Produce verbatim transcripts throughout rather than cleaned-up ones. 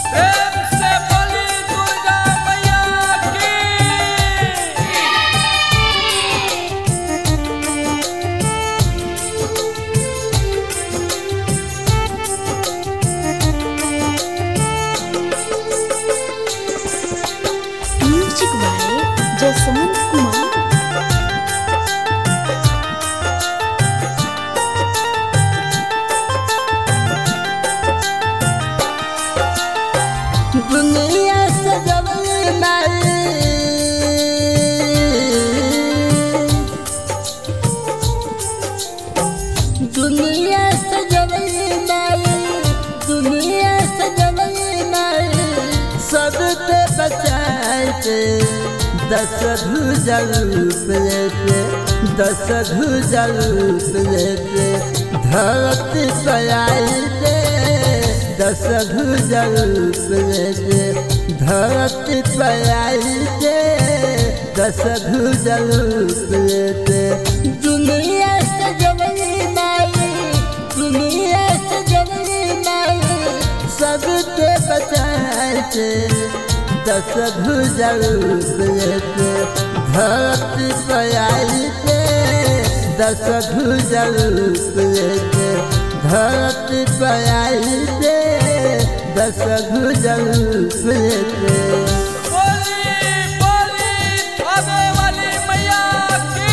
प्रेम से बोली दुर्गा मैया की। Music by Jaswant Kumar. दुनिया सजवली माई दुनिया सजवली माई दुनिया सजवली माई सबके बचाते दस भुजा रूप लेते दस भुजा रूप लेते धरती पर आते दस भुजा रूप लेते धरती पर आते दस भुजा रूप लेते दुनिया सजवली माई दुनिया सजवली माई सबके बचाते दस भुजा रूप लेते धरती पर आते दस भुजा रूप लेते धरती पर आते दस भुजा रूप लेते। बोली बोली आवे वाली मैया की।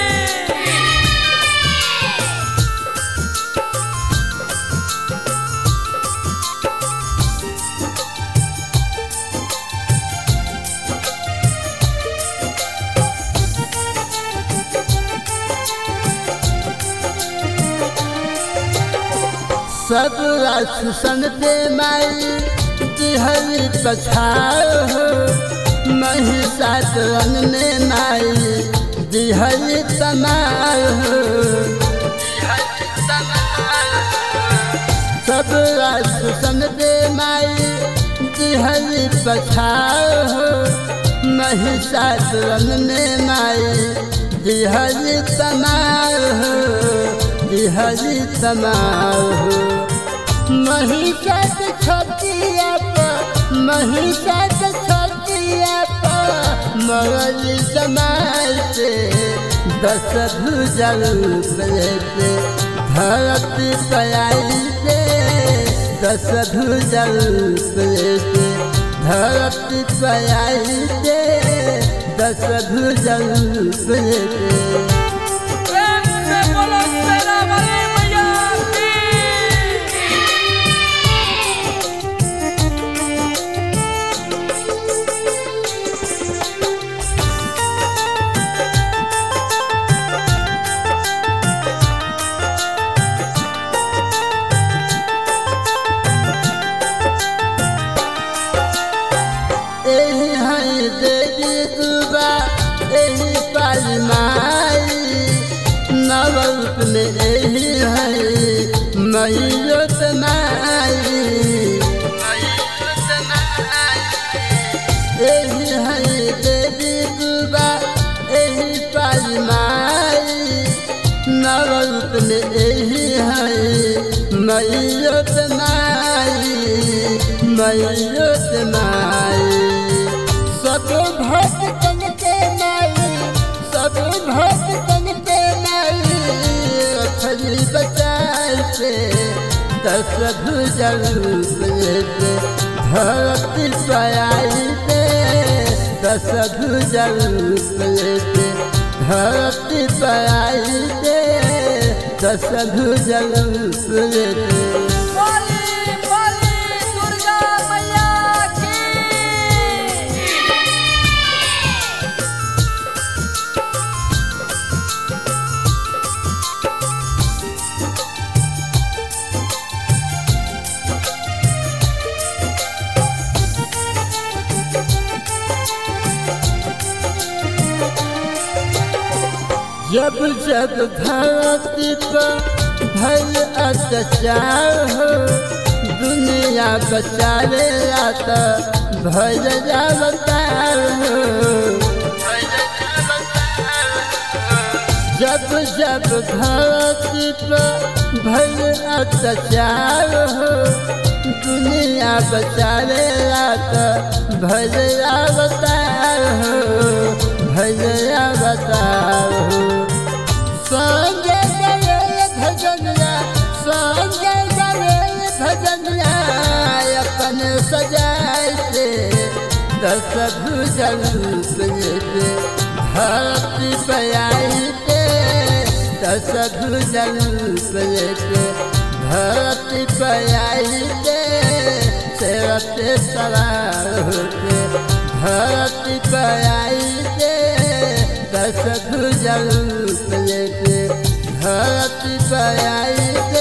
सब राक्षसन पे माई दिहरी पछाड़ हो महिषास रंग में माई दिहरी तमार हो सब राक्षसन पे माई दिहरी पछाड़ हो महिषास रंग में माई दिहरी तमार हो दिहरी तमार हो महिषास छतिया पर महिषास छतिया पर मरल समाल से दस भुजा रूप लेते धरती पर आते दस भुजा रूप लेते धरती पर आते दस भुजा रूप लेते। प्रेम से बोलो शेरा वाली मैया की। एही है देवी दुर्गा एही पाली माई नवरूप में एही है मैयोत माई एही है देवी दुर्गा एही पाली माई नवरूप में एही है मैयोत माई मैयोत माई सब भक्तन के माई सब भक्तन के माई अखरी बचाते दस भुजा रूप लेते धरती पर आते दस भुजा रूप लेते धरती पर आते दस भुजा रूप लेते। बोली बोली दुर्गा मैया की। जब जब धरती पर भल अत्याचार हो दुनिया बचावे आता भल अवतार हो जब जब धरती पर भइल अत्याचार हो, दुनिया बचावेला त भइल अवतार हो, भइल अवतार हो। संजय गए भजनिया, संजय गए भजनिया, अपन सजाए से दस भुजल पे धरती पे आई के, दस भुजल पे धरती पे आई के, शेर पे सवार होके धरती पे आई के, दस भुजल पे धरती पे आई